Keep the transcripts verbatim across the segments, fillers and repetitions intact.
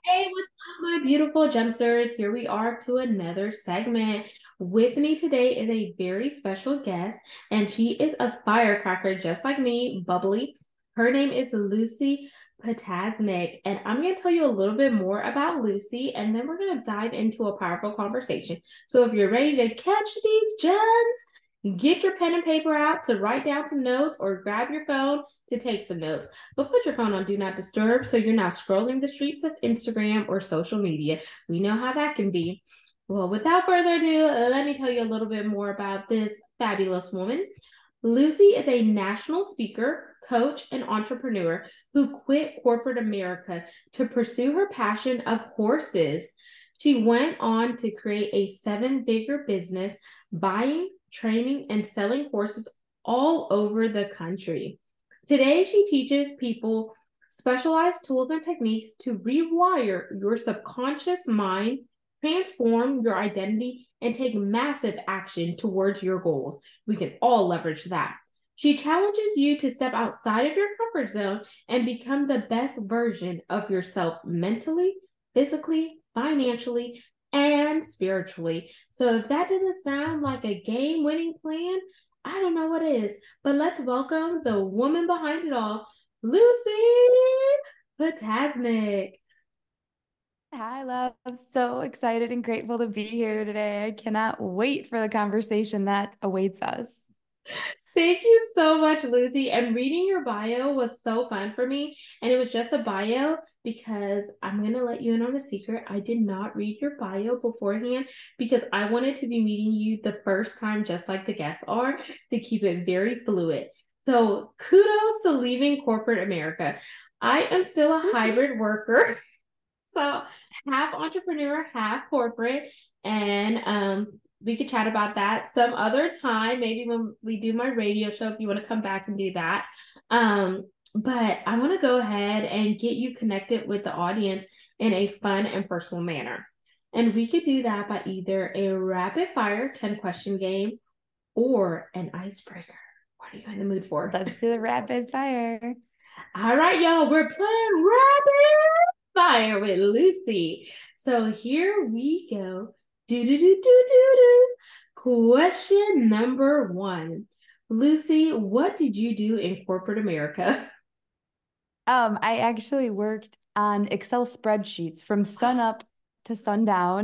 Hey, what's up, my beautiful gemsters? Here we are to another segment. With me today is a very special guest, and she is a firecracker just like me, bubbly. Her name is Lucy Potasnik, and I'm going to tell you a little bit more about Lucy, and then we're going to dive into a powerful conversation. So if you're ready to catch these gems, get your pen and paper out to write down some notes or grab your phone to take some notes. But put your phone on do not disturb so you're not scrolling the streets of Instagram or social media. We know how that can be. Well, without further ado, let me tell you a little bit more about this fabulous woman. Lucy is a national speaker, coach, and entrepreneur who quit corporate America to pursue her passion of horses. She went on to create a seven figure business buying, training, and selling horses all over the country. Today, she teaches people specialized tools and techniques to rewire your subconscious mind, transform your identity, and take massive action towards your goals. We can all leverage that. She challenges you to step outside of your comfort zone and become the best version of yourself mentally, physically, financially, and spiritually. So if that doesn't sound like a game winning plan, I don't know what is. But let's welcome the woman behind it all, Lucy Potasnik. Hi, love. So excited and grateful to be here today. I cannot wait for the conversation that awaits us. Thank you so much, Lucy. And reading your bio was so fun for me. And it was just a bio because I'm going to let you in on a secret. I did not read your bio beforehand because I wanted to be meeting you the first time, just like the guests are, to keep it very fluid. So kudos to leaving corporate America. I am still a hybrid worker. So half entrepreneur, half corporate. And um, we could chat about that some other time, maybe when we do my radio show, if you want to come back and do that. Um, but I want to go ahead and get you connected with the audience in a fun and personal manner. And we could do that by either a rapid fire ten question game or an icebreaker. What are you in the mood for? Let's do the rapid fire. All right, y'all, we're playing rapid fire with Lucy. So here we go. Do do do do do do. Question number one. Lucy, what did you do in corporate America? Um, I actually worked on Excel spreadsheets from sun up to sundown.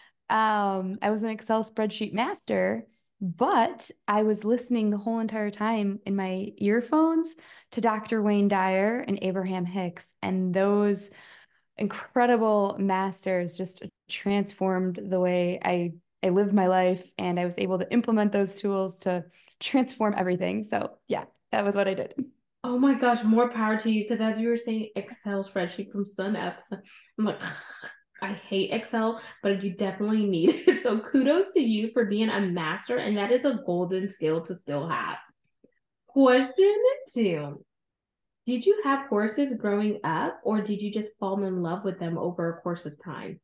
Um, I was an Excel spreadsheet master, but I was listening the whole entire time in my earphones to Doctor Wayne Dyer and Abraham Hicks, and those incredible masters just transformed the way I I lived my life, and I was able to implement those tools to transform everything. So yeah, that was what I did. Oh my gosh, more power to you. Because as you were saying, Excel spreadsheet from sun up, sun, I'm like, I hate Excel, but you definitely need it. So kudos to you for being a master, and that is a golden skill to still have. Question two. Did you have horses growing up, or did you just fall in love with them over a course of time?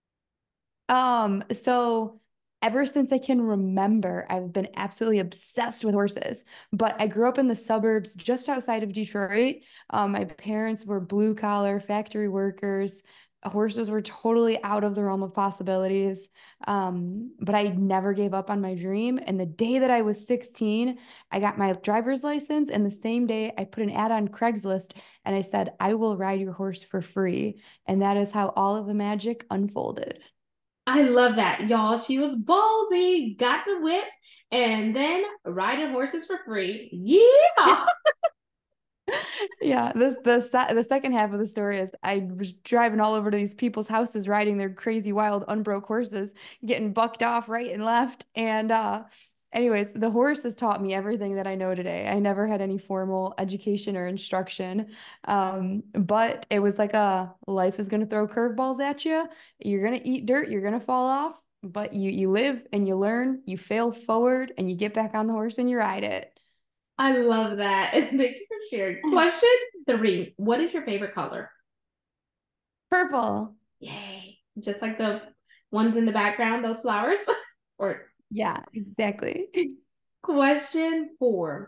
Um, so ever since I can remember, I've been absolutely obsessed with horses. But I grew up in the suburbs just outside of Detroit. Um, my parents were blue collar factory workers. Horses were totally out of the realm of possibilities. Um, but I never gave up on my dream. And the day that I was sixteen, I got my driver's license. And the same day, I put an ad on Craigslist and I said, I will ride your horse for free. And that is how all of the magic unfolded. I love that, y'all. She was ballsy, got the whip, and then riding horses for free. Yeah. Yeah, this the se the second half of the story is I was driving all over to these people's houses riding their crazy wild unbroke horses, getting bucked off right and left. And uh anyways, the horse has taught me everything that I know today. I never had any formal education or instruction. Um, but it was like a life is gonna throw curveballs at you. You're gonna eat dirt, you're gonna fall off, but you you live and you learn, you fail forward and you get back on the horse and you ride it. I love that. Thank you for sharing. Question three. What is your favorite color? Purple. Yay. Just like the ones in the background, those flowers. Or Yeah, exactly. question four.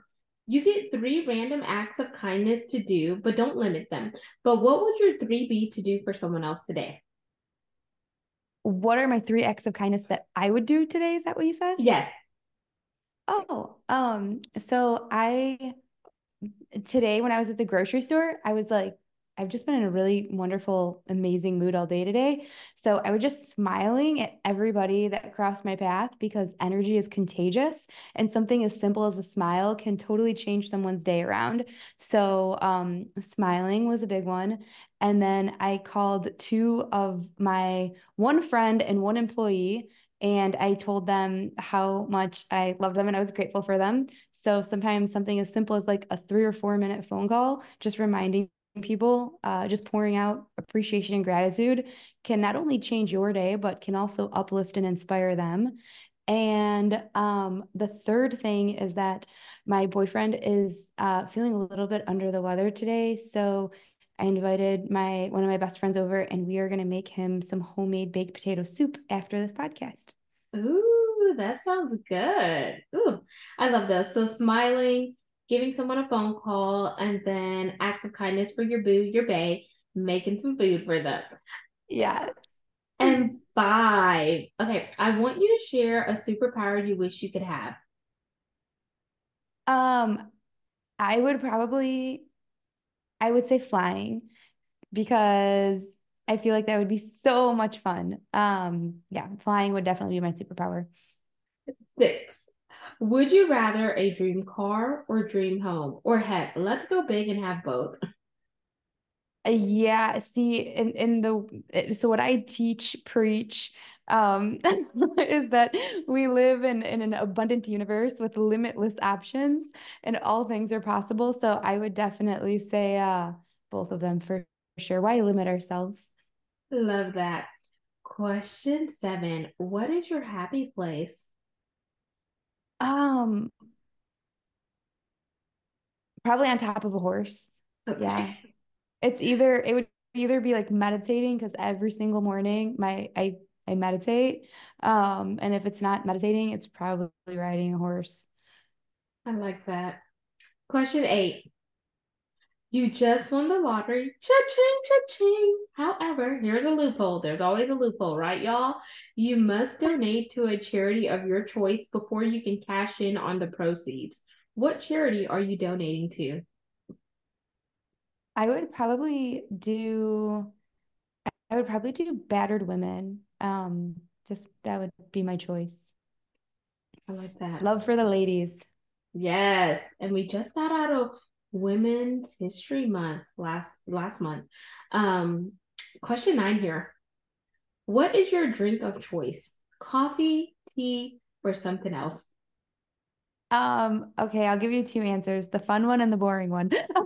You get three random acts of kindness to do, but don't limit them. But what would your three be to do for someone else today? What are my three acts of kindness that I would do today? Is that what you said? Yes. Oh, um, so I today when I was at the grocery store, I was like, I've just been in a really wonderful, amazing mood all day today. So I was just smiling at everybody that crossed my path because energy is contagious and something as simple as a smile can totally change someone's day around. So um, smiling was a big one. And then I called two of my one friend and one employee, and I told them how much I loved them and I was grateful for them. So sometimes something as simple as like a three or four minute phone call, just reminding people, uh, just pouring out appreciation and gratitude can not only change your day, but can also uplift and inspire them. And um, the third thing is that my boyfriend is uh, feeling a little bit under the weather today. So I invited my one of my best friends over, and we are going to make him some homemade baked potato soup after this podcast. Ooh, that sounds good. Ooh, I love those. So smiling, giving someone a phone call, and then acts of kindness for your boo, your bae, making some food for them. Yeah. And five. Okay, I want you to share a superpower you wish you could have. Um, I would probably, I would say flying because I feel like that would be so much fun. Um, yeah, flying would definitely be my superpower. Six. Would you rather a dream car or dream home? Or heck, let's go big and have both. Uh, Yeah, see, in in the so what I teach, preach, um, is that we live in in an abundant universe with limitless options, and all things are possible. So I would definitely say uh both of them for sure. Why limit ourselves? Love that. Question seven. What is your happy place? Um, Probably on top of a horse. Yeah. Okay. It's either it would either be like meditating because every single morning my I I meditate. Um, and if it's not meditating, it's probably riding a horse. I like that. Question eight. You just won the lottery. Cha-ching, cha-ching. However, here's a loophole. There's always a loophole, right, y'all? You must donate to a charity of your choice before you can cash in on the proceeds. What charity are you donating to? I would probably do I would probably do battered women. Um, just that would be my choice. I like that. Love for the ladies. Yes, and we just got out of Women's History Month last last month. Um, question nine here. What is your drink of choice? Coffee, tea, or something else? Um, okay, I'll give you two answers, the fun one and the boring one.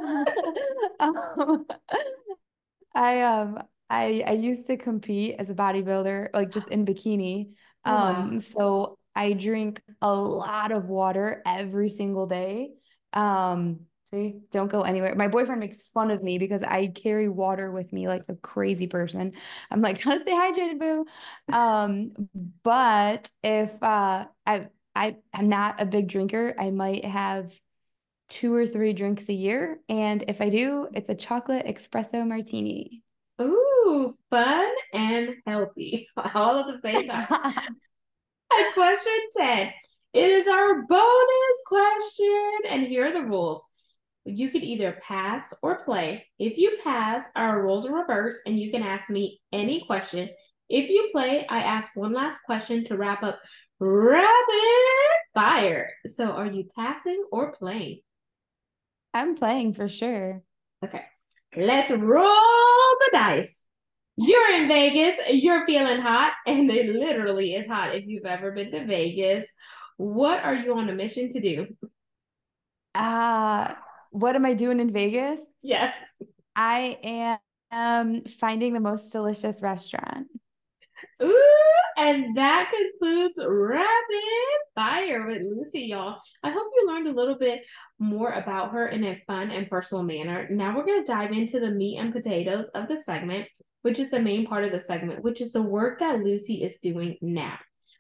Um, I um I I used to compete as a bodybuilder, like just in bikini. Oh wow. Um, so I drink a lot of water every single day. Um, see, don't go anywhere. My boyfriend makes fun of me because I carry water with me like a crazy person. I'm like, gotta stay hydrated, boo. Um, but if uh I I am not a big drinker, I might have two or three drinks a year. And if I do, it's a chocolate espresso martini. Ooh, fun and healthy all at the same time. At question ten. It is our bonus question, and here are the rules. You can either pass or play. If you pass, our roles are reversed, and you can ask me any question. If you play, I ask one last question to wrap up rapid fire. So, are you passing or playing? I'm playing for sure. Okay, let's roll the dice. You're in Vegas, you're feeling hot, and it literally is hot if you've ever been to Vegas. What are you on a mission to do? Uh, what am I doing in Vegas? Yes. I am finding the most delicious restaurant. Ooh, and that concludes Rapid Fire with Lucy, y'all. I hope you learned a little bit more about her in a fun and personal manner. Now we're going to dive into the meat and potatoes of the segment, which is the main part of the segment, which is the work that Lucy is doing now.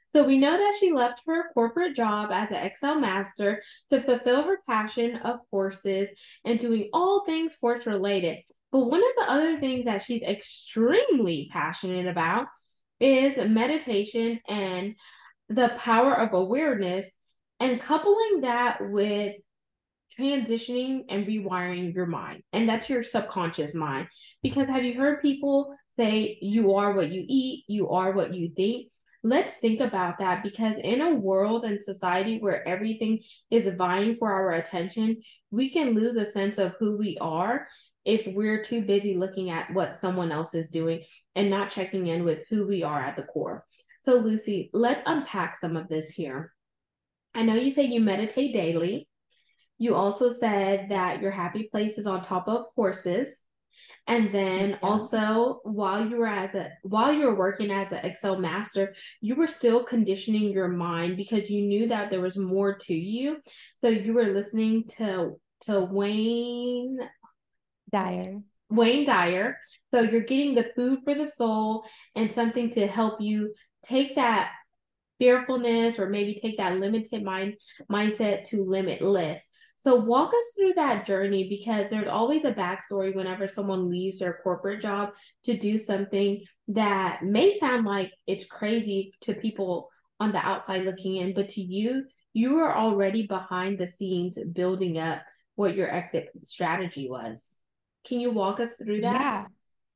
So we know that she left her corporate job as an Excel master to fulfill her passion of horses and doing all things horse related. But one of the other things that she's extremely passionate about is meditation and the power of awareness and coupling that with transitioning and rewiring your mind. And that's your subconscious mind. Because have you heard people say, you are what you eat, you are what you think? Let's think about that because in a world and society where everything is vying for our attention, we can lose a sense of who we are if we're too busy looking at what someone else is doing and not checking in with who we are at the core. So, Lucy, let's unpack some of this here. I know you say you meditate daily. You also said that your happy place is on top of horses. And then Yeah. also while you were as a while you were working as an Excel master, you were still conditioning your mind because you knew that there was more to you. So you were listening to to Wayne Dyer. Wayne Dyer. So you're getting the food for the soul and something to help you take that fearfulness or maybe take that limited mind mindset to limitless. So walk us through that journey because there's always a backstory whenever someone leaves their corporate job to do something that may sound like it's crazy to people on the outside looking in, but to you, you were already behind the scenes building up what your exit strategy was. Can you walk us through that? Yeah.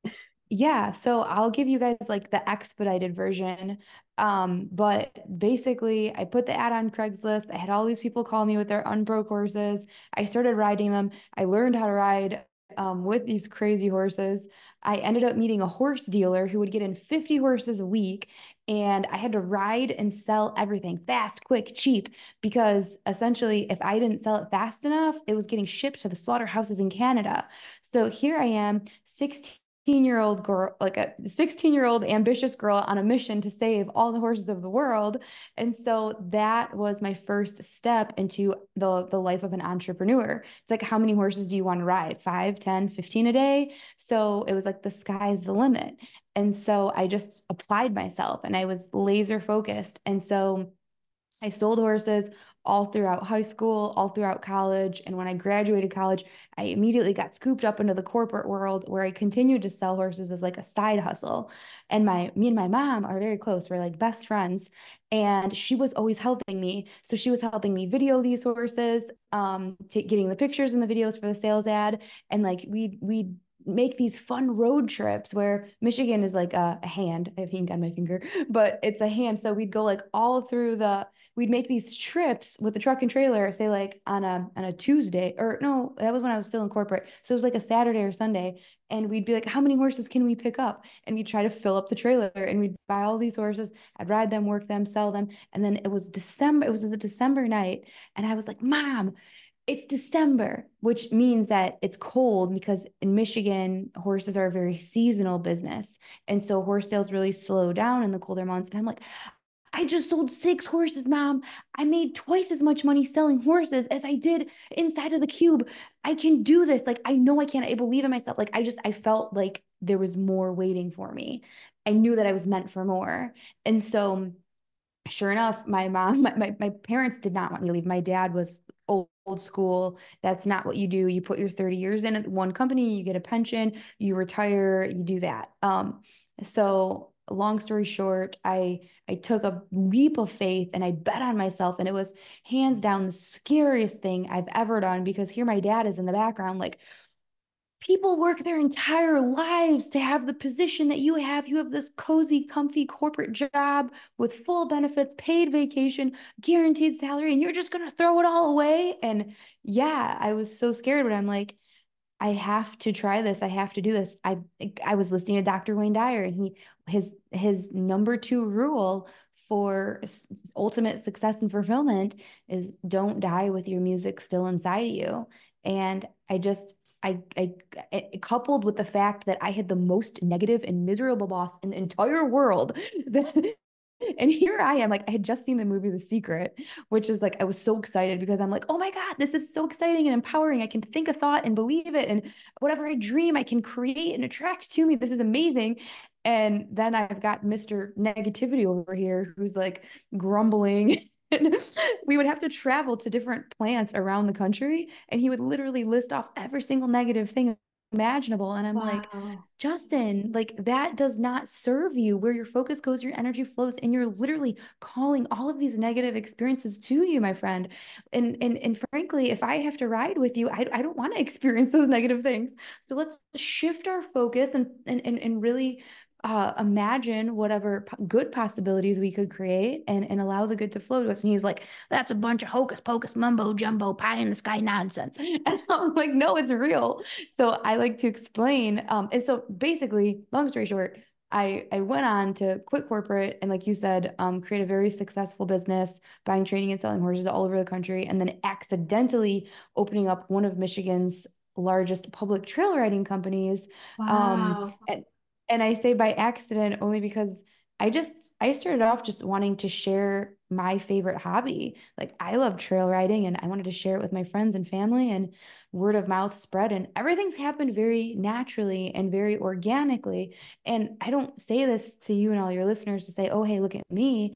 Yeah, so I'll give you guys like the expedited version. Um, but basically, I put the ad on Craigslist. I had all these people call me with their unbroke horses. I started riding them. I learned how to ride um, with these crazy horses. I ended up meeting a horse dealer who would get in fifty horses a week. And I had to ride and sell everything fast, quick, cheap, because essentially, if I didn't sell it fast enough, it was getting shipped to the slaughterhouses in Canada. So here I am, sixteen year old girl, like a sixteen year old ambitious girl on a mission to save all the horses of the world. And so that was my first step into the, the life of an entrepreneur. It's like, how many horses do you want to ride? Five, ten, fifteen a day? So it was like the sky's the limit. And so I just applied myself and I was laser focused. And so I sold horses all throughout high school, all throughout college. And when I graduated college, I immediately got scooped up into the corporate world where I continued to sell horses as like a side hustle. And my me and my mom are very close. We're like best friends. And she was always helping me. So she was helping me video these horses, um, t- getting the pictures and the videos for the sales ad. And like we we make these fun road trips where Michigan is like a, a hand, I have ink on my finger, but it's a hand. So we'd go like all through the we'd make these trips with the truck and trailer, say like on a on a Tuesday, or no, that was when I was still in corporate. So it was like a Saturday or Sunday. And we'd be like, how many horses can we pick up? And we'd try to fill up the trailer and we'd buy all these horses. I'd ride them, work them, sell them. And then it was December, it was a December night. And I was like, Mom, it's December, which means that it's cold because in Michigan, horses are a very seasonal business. And so horse sales really slow down in the colder months. And I'm like, I just sold six horses, Mom. I made twice as much money selling horses as I did inside of the cube. I can do this. Like, I know I can. I believe in myself. Like, I just, I felt like there was more waiting for me. I knew that I was meant for more. And so, sure enough, my mom, my, my, my parents did not want me to leave. My dad was old, old school. That's not what you do. You put your thirty years in at one company, you get a pension, you retire, you do that. Um, so long story short, I I took a leap of faith and I bet on myself. And it was hands down the scariest thing I've ever done because here my dad is in the background, like, people work their entire lives to have the position that you have. You have this cozy, comfy corporate job with full benefits, paid vacation, guaranteed salary, and you're just going to throw it all away. And yeah, I was so scared, but I'm like, I have to try this. I have to do this. I I was listening to Doctor Wayne Dyer, and he his his number two rule for ultimate success and fulfillment is don't die with your music still inside of you. And I just I, I it, coupled with the fact that I had the most negative and miserable boss in the entire world that And here I am, like I had just seen the movie The Secret, which is like I was so excited because I'm like, oh my God, this is so exciting and empowering. I can think a thought and believe it. And whatever I dream, I can create and attract to me. This is amazing. And then I've got Mister Negativity over here who's like grumbling. And we would have to travel to different plants around the country, and he would literally list off every single negative thing imaginable. And I'm like, Wow. Justin, like that does not serve you. Where your focus goes, your energy flows, and you're literally calling all of these negative experiences to you, my friend. And and and frankly, if I have to ride with you, I, I don't want to experience those negative things. So let's shift our focus and and and, and really uh, imagine whatever good possibilities we could create, and, and allow the good to flow to us. And he's like, that's a bunch of hocus pocus mumbo jumbo pie in the sky nonsense. And I'm like, no, it's real. So I like to explain. Um, and so basically, long story short, I, I went on to quit corporate and, like you said, um, create a very successful business, buying, training, and selling horses all over the country, and then accidentally opening up one of Michigan's largest public trail riding companies. Um, Wow. and, and I say by accident only because I just I started off just wanting to share my favorite hobby. Like I love trail riding and I wanted to share it with my friends and family, and word of mouth spread, and everything's happened very naturally and very organically. And I don't say this to you and all your listeners to say, "Oh, hey, look at me."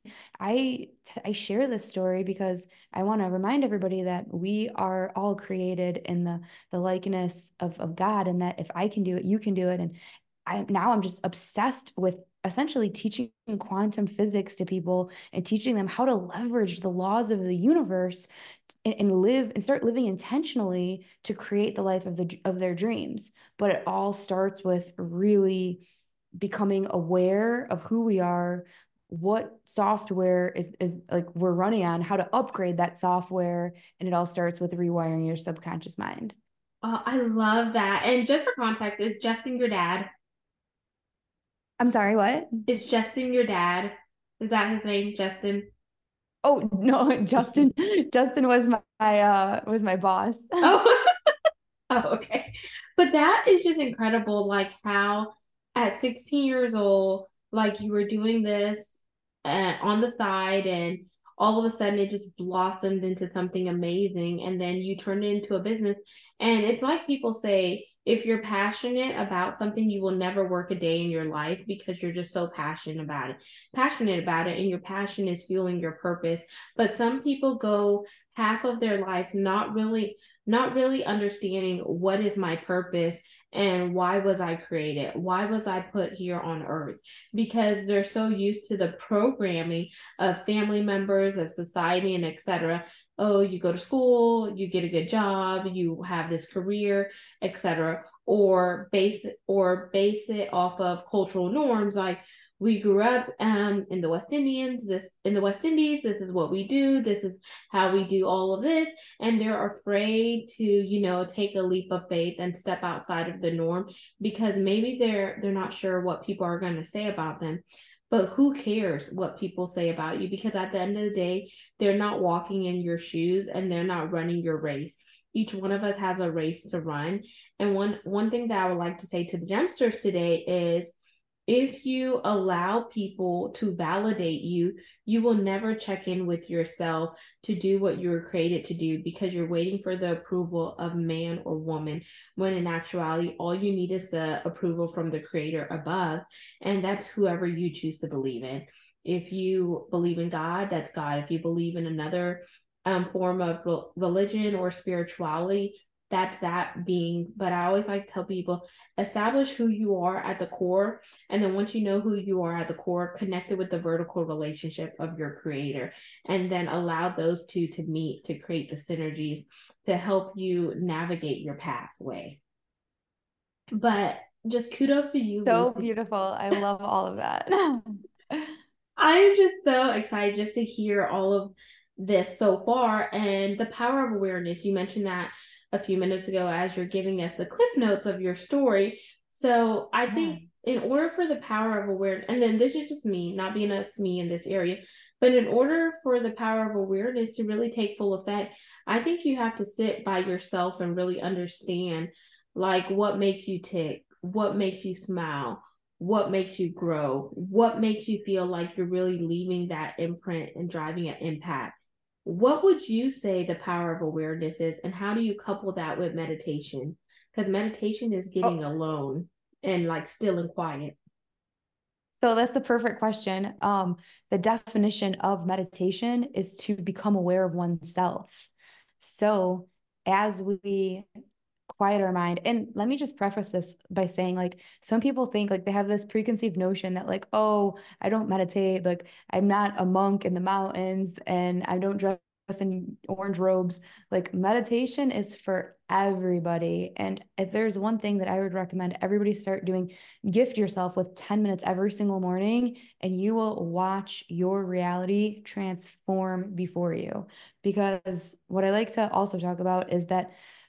I I share this story because I want to remind everybody that we are all created in the the likeness of of God, and that if I can do it, you can do it. And I now I'm just obsessed with essentially teaching quantum physics to people and teaching them how to leverage the laws of the universe and, and live and start living intentionally to create the life of the of their dreams. But it all starts with really becoming aware of who we are, what software is is like we're running on, how to upgrade that software, and it all starts with rewiring your subconscious mind. Oh, I love that. And just for context, is Justin your dad? I'm sorry, what? Is Justin your dad? Is that his name, Justin? Oh no, Justin. Justin was my, my uh was my boss. Oh, oh, okay. But that is just incredible, like how at sixteen years old, like you were doing this uh, on the side, and all of a sudden it just blossomed into something amazing, and then you turned it into a business. And it's like people say, if you're passionate about something, you will never work a day in your life because you're just so passionate about it. Passionate about it, and your passion is fueling your purpose. But some people go half of their life not really not really understanding what is my purpose and why was I created? Why was I put here on earth? Because they're so used to the programming of family members, of society, and et cetera. Oh, you go to school, you get a good job, you have this career, et cetera. Or base it or base it off of cultural norms like we grew up um, in the West Indians, this in the West Indies, this is what we do, this is how we do all of this, and they're afraid to, you know, take a leap of faith and step outside of the norm because maybe they're they're not sure what people are going to say about them. But who cares what people say about you? Because at the end of the day, they're not walking in your shoes and they're not running your race. Each one of us has a race to run. And one one thing that I would like to say to the Gemsters today is if you allow people to validate you, you will never check in with yourself to do what you were created to do because you're waiting for the approval of man or woman, when in actuality, all you need is the approval from the creator above, and that's whoever you choose to believe in. If you believe in God, that's God. If you believe in another um, form of religion or spirituality, that's that being. But I always like to tell people, establish who you are at the core, and then once you know who you are at the core, connect it with the vertical relationship of your creator, and then allow those two to meet to create the synergies to help you navigate your pathway. But just kudos to you, So Lucy. beautiful. I love all of that. I'm just so excited just to hear all of this so far and the power of awareness. You mentioned that a few minutes ago as you're giving us the clip notes of your story. So I Yeah. think in order for the power of awareness, and then this is just me, not being a me in this area, but in order for the power of awareness to really take full effect, I think you have to sit by yourself and really understand like what makes you tick, what makes you smile, what makes you grow, what makes you feel like you're really leaving that imprint and driving an impact. What would you say the power of awareness is, and how do you couple that with meditation? Because meditation is getting Oh, alone and like still and quiet. so that's the perfect question. Um, the definition of meditation is to become aware of oneself. So as we quiet our mind, and let me just preface this by saying, like, some people think like they have this preconceived notion that, like, oh, I don't meditate, like I'm not a monk in the mountains and I don't dress in orange robes. Like, meditation is for everybody. And if there's one thing that I would recommend everybody start doing, gift yourself with ten minutes every single morning, and you will watch your reality transform before you. Because what I like to also talk about is that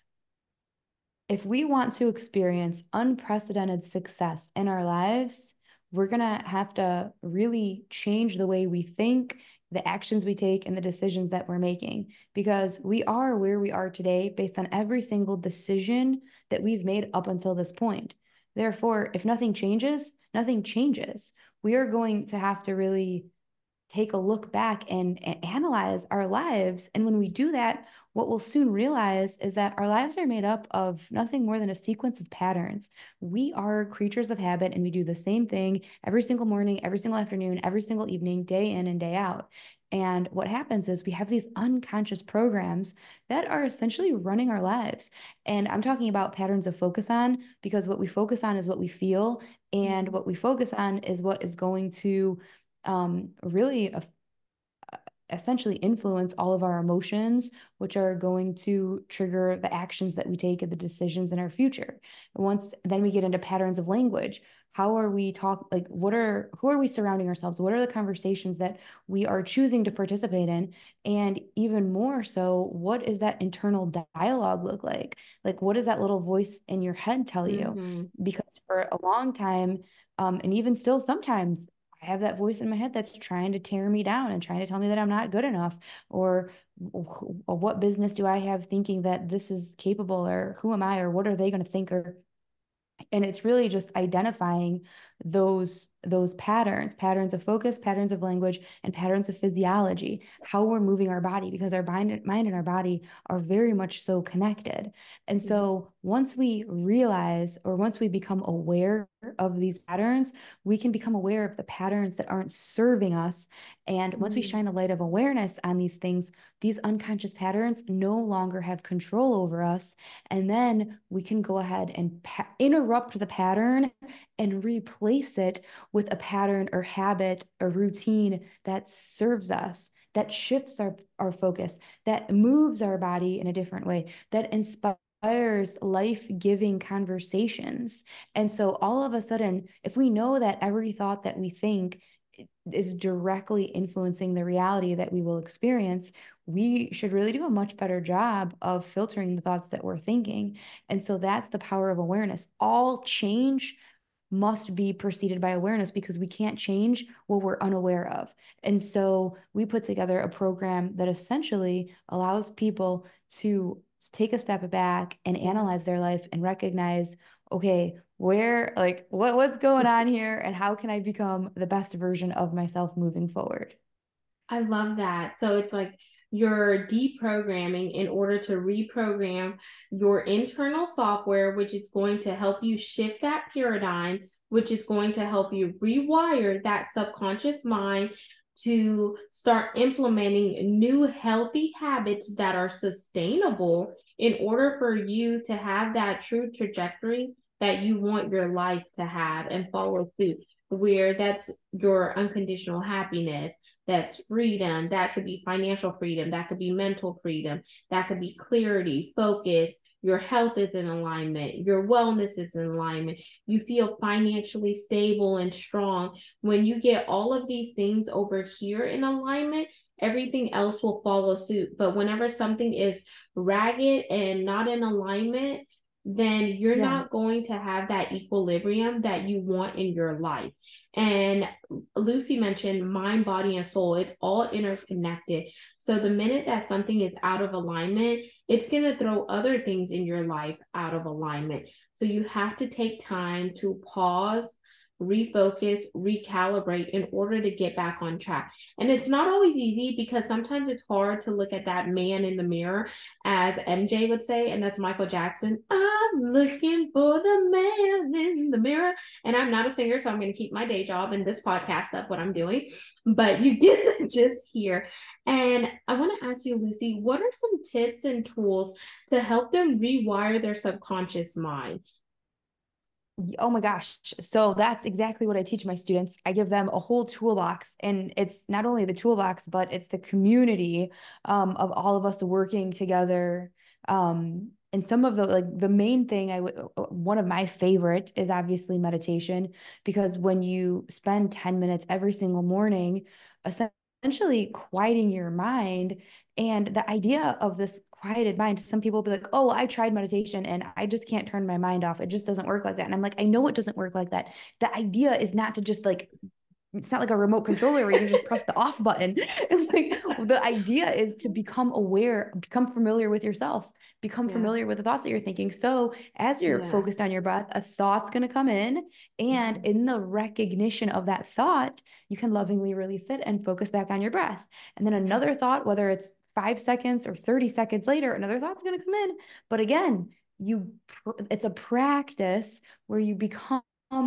if we want to experience unprecedented success in our lives, we're going to have to really change the way we think, the actions we take, and the decisions that we're making, because we are where we are today based on every single decision that we've made up until this point. Therefore, if nothing changes, nothing changes. We are going to have to really take a look back and, and analyze our lives. And when we do that, what we'll soon realize is that our lives are made up of nothing more than a sequence of patterns. We are creatures of habit, and we do the same thing every single morning, every single afternoon, every single evening, day in and day out. And what happens is we have these unconscious programs that are essentially running our lives. And I'm talking about patterns of focus on, because what we focus on is what we feel, and Mhm. what we focus on is what is going to um, really uh, essentially influence all of our emotions, which are going to trigger the actions that we take and the decisions in our future. And once then we get into patterns of language. How are we talk like what are who are we surrounding ourselves? What are the conversations that we are choosing to participate in? And even more so, what is that internal dialogue look like? Like, what does that little voice in your head tell you? Mhm. Because for a long time, um, and even still sometimes, I have that voice in my head that's trying to tear me down and trying to tell me that I'm not good enough, or, or what business do I have thinking that this is capable, or who am I, or what are they going to think, or and it's really just identifying those those patterns patterns of focus, patterns of language, and patterns of physiology, how we're moving our body, because our mind, mind and our body are very much so connected. And Mhm. so once we realize, or once we become aware of these patterns, we can become aware of the patterns that aren't serving us. And once we Mhm. shine the light of awareness on these things, these unconscious patterns no longer have control over us. And then we can go ahead and pa- interrupt the pattern and replace it with a pattern or habit or routine that serves us, that shifts our, our focus, that moves our body in a different way, that inspires life-giving conversations. And so all of a sudden, if we know that every thought that we think is directly influencing the reality that we will experience, we should really do a much better job of filtering the thoughts that we're thinking. And so that's the power of awareness. All change must be preceded by awareness, because we can't change what we're unaware of. And so we put together a program that essentially allows people to take a step back and Yeah. analyze their life and recognize, okay, where, like, what, what's going on here, and how can I become the best version of myself moving forward? I love that. So it's like you're deprogramming in order to reprogram your internal software, which is going to help you shift that paradigm, which is going to help you rewire that subconscious mind to start implementing new healthy habits that are sustainable in order for you to have that true trajectory that you want your life to have and follow suit, where that's your unconditional happiness, that's freedom. That could be financial freedom. That could be mental freedom. That could be clarity, focus. Your health is in alignment. Your wellness is in alignment. You feel financially stable and strong. When you get all of these things over here in alignment, everything else will follow suit. But whenever something is ragged and not in alignment, then you're Yeah. not going to have that equilibrium that you want in your life. And Lucy mentioned mind, body, and soul. It's all interconnected. So the minute that something is out of alignment, it's going to throw other things in your life out of alignment. So you have to take time to pause, refocus, recalibrate in order to get back on track. And it's not always easy because sometimes it's hard to look at that man in the mirror, as M J would say, and that's Michael Jackson. I'm looking for the man in the mirror. And I'm not a singer, so I'm going to keep my day job and this podcast up what I'm doing. But you get the gist here. And I want to ask you, Lucy, what are some tips and tools to help them rewire their subconscious mind? Oh my gosh. So that's exactly what I teach my students. I give them a whole toolbox, and it's not only the toolbox, but it's the community um, of all of us working together. Um, and some of the like the main thing I would one of my favorite is obviously meditation, because when you spend ten minutes every single morning, essentially quieting your mind, and the idea of this quieted mind, some people will be like, oh, I tried meditation and I just can't turn my mind off. It just doesn't work like that. And I'm like, I know it doesn't work like that. The idea is not to just like, it's not like a remote controller where you can just press the off button. And like the idea is to become aware, become familiar with yourself, become Yeah. familiar with the thoughts that you're thinking. So as you're Yeah. focused on your breath, a thought's going to come in. And Mhm. in the recognition of that thought, you can lovingly release it and focus back on your breath. And then another thought, whether it's five seconds or thirty seconds later, another thought's going to come in. But again, you it's a practice where you become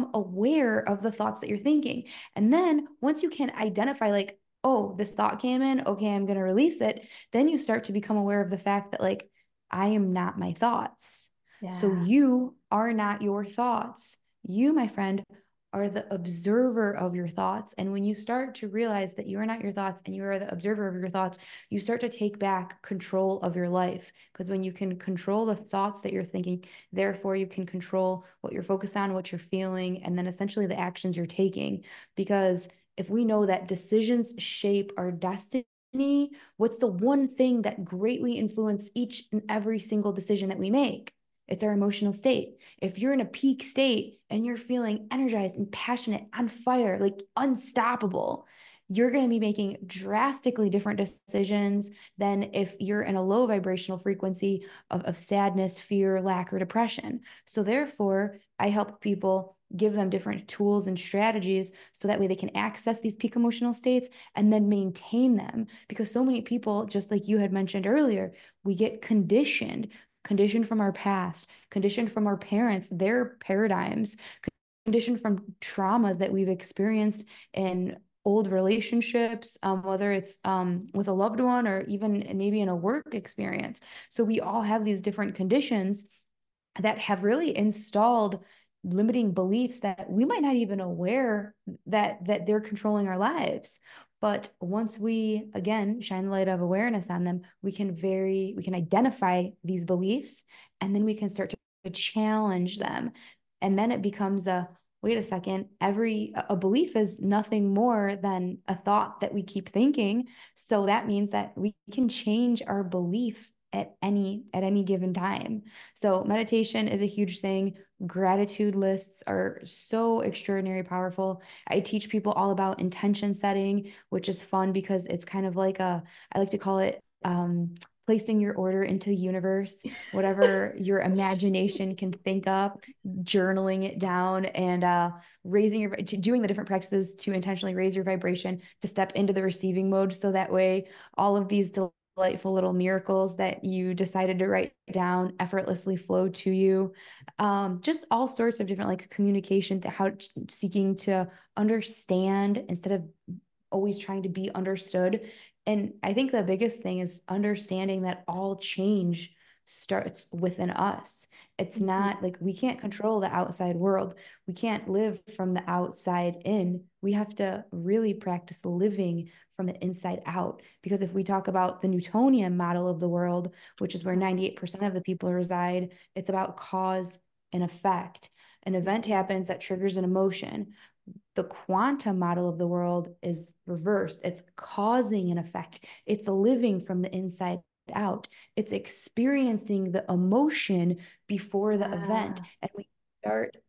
aware of the thoughts that you're thinking. And then once you can identify, like, oh, this thought came in, okay, I'm going to release it, then you start to become aware of the fact that, like, I am not my thoughts. So Yeah. you are not your thoughts. You, my friend, are the observer of your thoughts. And when you start to realize that you are not your thoughts and you are the observer of your thoughts, you start to take back control of your life. Because when you can control the thoughts that you're thinking, therefore you can control what you're focused on, what you're feeling, and then essentially the actions you're taking. Because if we know that decisions shape our destiny, what's the one thing that greatly influences each and every single decision that we make? It's our emotional state. If you're in a peak state and you're feeling energized and passionate, on fire, like unstoppable, you're going to be making drastically different decisions than if you're in a low vibrational frequency of, of sadness, fear, lack, or depression. So therefore, I help people, give them different tools and strategies so that way they can access these peak emotional states and then maintain them. Because so many people, just like you had mentioned earlier, we get conditioned conditioned from our past, conditioned from our parents, their paradigms, conditioned from traumas that we've experienced in old relationships, um, whether it's um, with a loved one or even maybe in a work experience. So we all have these different conditions that have really installed limiting beliefs that we might not even aware that that they're controlling our lives. But once we again shine the light of awareness on them, we can very we can identify these beliefs, and then we can start to challenge them. And then it becomes a, wait a second, every a belief is nothing more than a thought that we keep thinking. So that means that we can change our belief at any at any given time. So meditation is a huge thing. Gratitude lists are so extraordinary powerful. I teach people all about intention setting, which is fun because it's kind of like a, I like to call it um placing your order into the universe, whatever your imagination can think up, journaling it down, and uh, raising your, doing the different practices to intentionally raise your vibration to step into the receiving mode. So that way, all of these delightful little miracles that you decided to write down effortlessly flow to you. Um, just all sorts of different like communication, to how seeking to understand instead of always trying to be understood. And I think the biggest thing is understanding that all change starts within us. It's Mhm. not like we can't control the outside world. We can't live from the outside in. We have to really practice living from the inside out. Because if we talk about the Newtonian model of the world, which is where ninety-eight percent of the people reside, it's about cause and effect. An event Mhm. happens that triggers an emotion. The quantum model of the world is reversed. It's causing an effect. It's living from the inside out. It's experiencing the emotion before the event. Yeah. And we start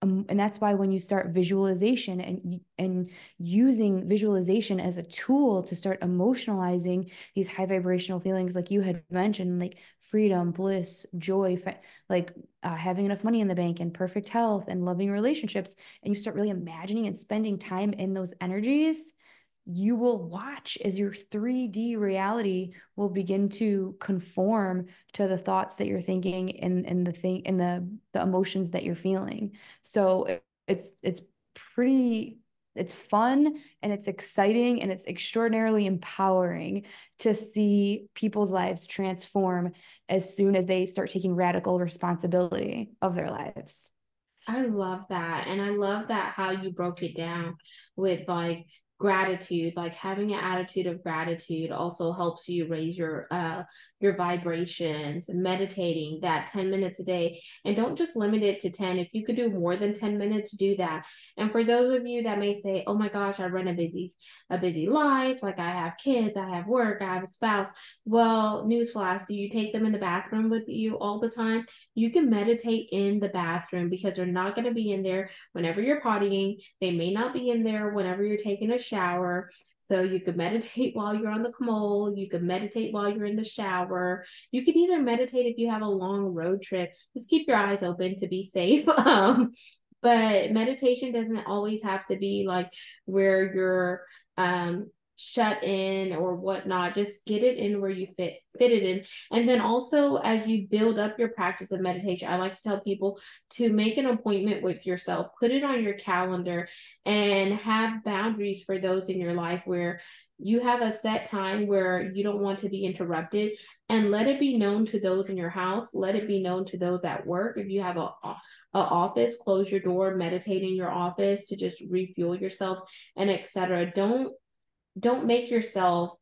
Um, and that's why when you start visualization and and using visualization as a tool to start emotionalizing these high vibrational feelings, like you had mentioned, like freedom, bliss, joy, like uh, having enough money in the bank and perfect health and loving relationships, and you start really imagining and spending time in those energies, you will watch as your three D reality will begin to conform to the thoughts that you're thinking and, and the thing and the the emotions that you're feeling. So it's it's pretty it's fun and it's exciting and it's extraordinarily empowering to see people's lives transform as soon as they start taking radical responsibility of their lives. I love that. And I love that how you broke it down with like gratitude, like having an attitude of gratitude also helps you raise your uh your vibrations, meditating that ten minutes a day. And don't just limit it to ten. If you could do more than ten minutes, do that. And for those of you that may say, "Oh my gosh, I run a busy a busy life, like I have kids, I have work, I have a spouse." Well, newsflash, do you take them in the bathroom with you all the time? You can meditate in the bathroom because they're not going to be in there whenever you're pottying. They may not be in there whenever you're taking a shower. So you could meditate while you're on the commode. You could meditate while you're in the shower. You could either meditate if you have a long road trip. Just keep your eyes open to be safe. um, but meditation doesn't always have to be like where you're um, shut in or whatnot. Just get it in where you fit fit it in. And then also as you build up your practice of meditation, I like to tell people to make an appointment with yourself, put it on your calendar, and have boundaries for those in your life where you have a set time where you don't want to be interrupted, and let it be known to those in your house, let it be known to those at work. If you have a, a office, close your door, meditate in your office to just refuel yourself, and etc. Don't don't make yourself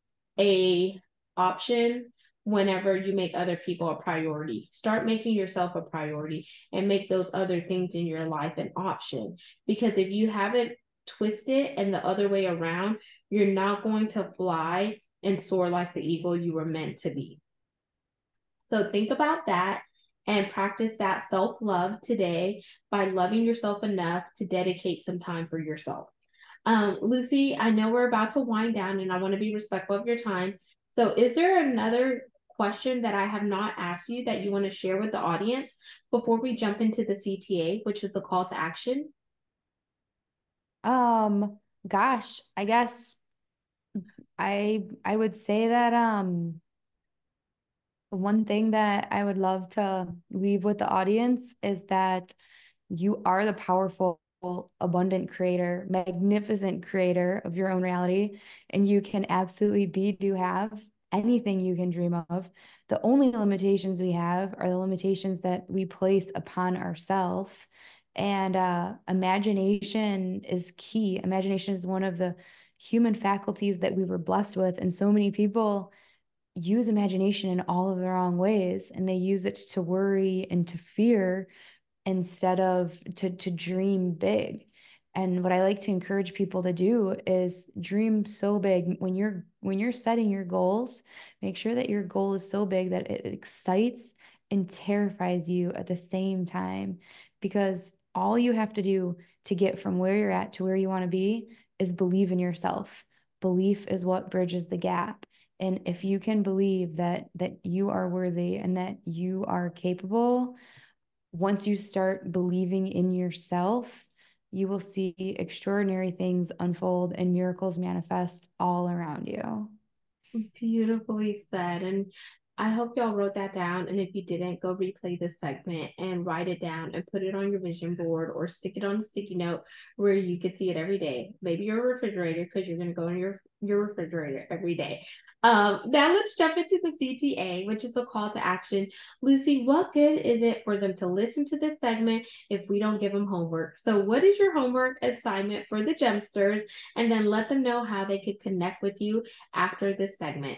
a option whenever you make other people a priority. Start making yourself a priority and make those other things in your life an option. Because if you have it twisted and the other way around, you're not going to fly and soar like the eagle you were meant to be. So think about that and practice that self love today by loving yourself enough to dedicate some time for yourself. Um, Lucy, I know we're about to wind down and I want to be respectful of your time. So, is there another question that I have not asked you that you want to share with the audience before we jump into the C T A, which is a call to action? Um, gosh, I guess I I would say that um one thing that I would love to leave with the audience is that you are the powerful, abundant creator, magnificent creator of your own reality, and you can absolutely be, do, have anything you can dream of. The only limitations we have are the limitations that we place upon ourselves. And uh, imagination is key. Imagination is one of the human faculties that we were blessed with, and so many people use imagination in all of the wrong ways, and they use it to worry and to fear instead of to to dream big. And what I like to encourage people to do is dream so big. When you're when you're setting your goals, make sure that your goal is so big that it excites and terrifies you at the same time, because all you have to do to get from where you're at to where you want to be is believe in yourself. Belief is what bridges the gap. And if you can believe that that you are worthy and that you are capable, once you start believing in yourself, you will see extraordinary things unfold and miracles manifest all around you. Beautifully said. And I hope y'all wrote that down. And if you didn't, go replay this segment and write it down and put it on your vision board or stick it on a sticky note where you could see it every day. Maybe your refrigerator, because you're going to go in your, your refrigerator every day. Um, now let's jump into the C T A, which is a call to action. Lucy, what good is it for them to listen to this segment if we don't give them homework? So what is your homework assignment for the Gemsters? And then let them know how they could connect with you after this segment.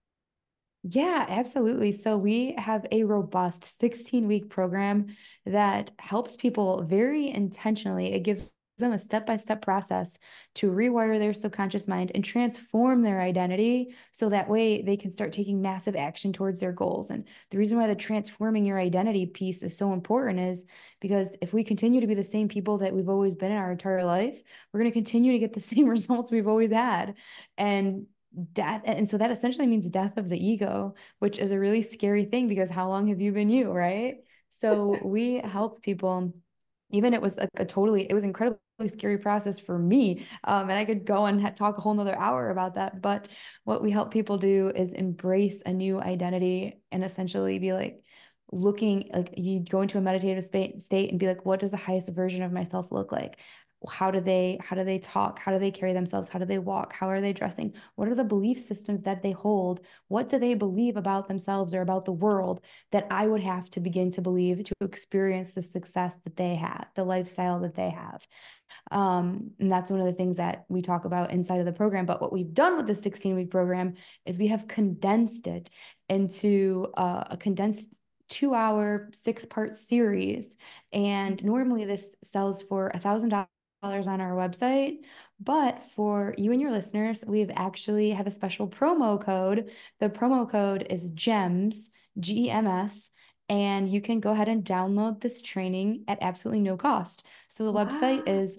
Yeah, absolutely. So we have a robust sixteen week program that helps people very intentionally. It gives them a step-by-step process to rewire their subconscious mind and transform their identity so that way they can start taking massive action towards their goals. And the reason why the transforming your identity piece is so important is because if we continue to be the same people that we've always been in our entire life, we're going to continue to get the same results we've always had. And death, and so that essentially means death of the ego, which is a really scary thing because how long have you been you, right? So we help people. Even it was like a totally, it was incredibly scary process for me. Um, and I could go and talk a whole nother hour about that. But what we help people do is embrace a new identity and essentially be like, looking like you go into a meditative state and be like, what does the highest version of myself look like? How do they, how do they talk? How do they carry themselves? How do they walk? How are they dressing? What are the belief systems that they hold? What do they believe about themselves or about the world that I would have to begin to believe to experience the success that they have, the lifestyle that they have? Um, and that's one of the things that we talk about inside of the program. But what we've done with the sixteen week program is we have condensed it into uh, a condensed two hour, six part series. And normally this sells for a thousand dollars on our website, but for you and your listeners, we've actually have a special promo code. The promo code is GEMS, G E M S, and you can go ahead and download this training at absolutely no cost. So the Wow. website is,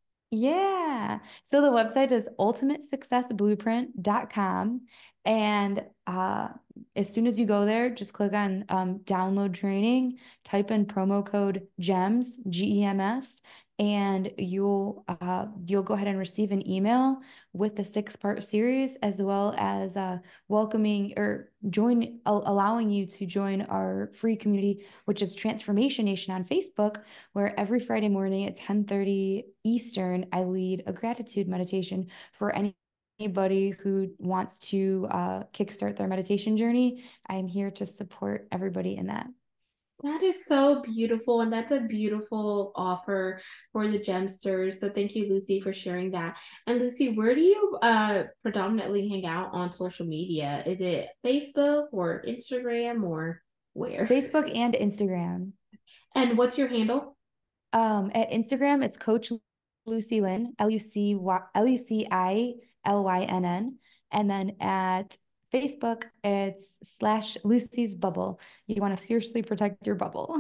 yeah. So the website is ultimate success blueprint dot com. And uh, as soon as you go there, just click on um, download training, type in promo code GEMS, G E M S, and you'll uh, you'll go ahead and receive an email with the six part series, as well as uh, welcoming or join allowing you to join our free community, which is Transformation Nation on Facebook, where every Friday morning at ten thirty Eastern, I lead a gratitude meditation for any anybody who wants to uh, kickstart their meditation journey. I am here to support everybody in that. That is so beautiful. And that's a beautiful offer for the Gemsters. So thank you, Lucy, for sharing that. And Lucy, where do you uh, predominantly hang out on social media? Is it Facebook or Instagram or where? Facebook and Instagram. And what's your handle? Um, at Instagram, it's Coach Lucy Lynn, L U C Y L U C I L Y N N. And then at Facebook, it's slash Lucy's Bubble. You want to fiercely protect your bubble.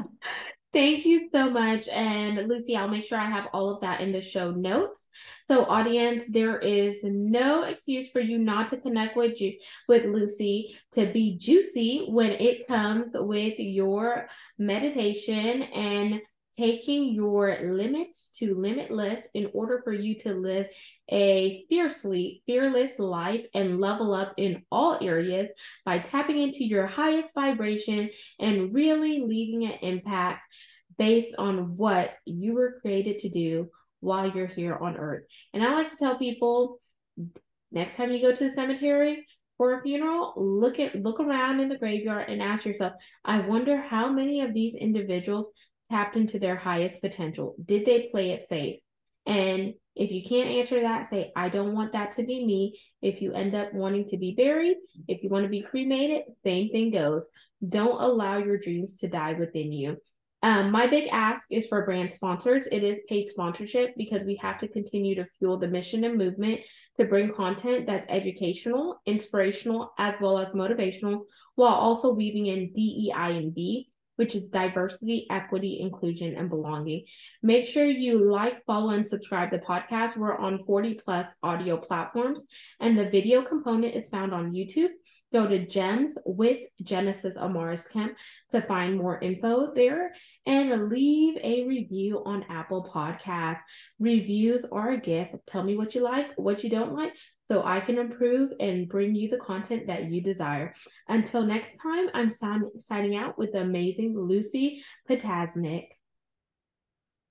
Thank you so much. And Lucy, I'll make sure I have all of that in the show notes. So audience, there is no excuse for you not to connect with you with Lucy to be juicy when it comes with your meditation and taking your limits to limitless in order for you to live a fiercely fearless life and level up in all areas by tapping into your highest vibration and really leaving an impact based on what you were created to do while you're here on earth. And I like to tell people, next time you go to the cemetery for a funeral, look at look around in the graveyard and ask yourself, I wonder how many of these individuals tapped into their highest potential. Did they play it safe? And if you can't answer that, say, I don't want that to be me. If you end up wanting to be buried, if you want to be cremated, same thing goes. Don't allow your dreams to die within you. Um, my big ask is for brand sponsors. It is paid sponsorship because we have to continue to fuel the mission and movement to bring content that's educational, inspirational, as well as motivational, while also weaving in D E I and D, which is diversity, equity, inclusion, and belonging. Make sure you like, follow, and subscribe to the podcast. We're on forty plus audio platforms, and the video component is found on YouTube. Go to Gems with Genesis Amaris Kemp to find more info there, and leave a review on Apple Podcasts. Reviews are a gift. Tell me what you like, what you don't like, so I can improve and bring you the content that you desire. Until next time, I'm signing out with the amazing Lucy Potasnik.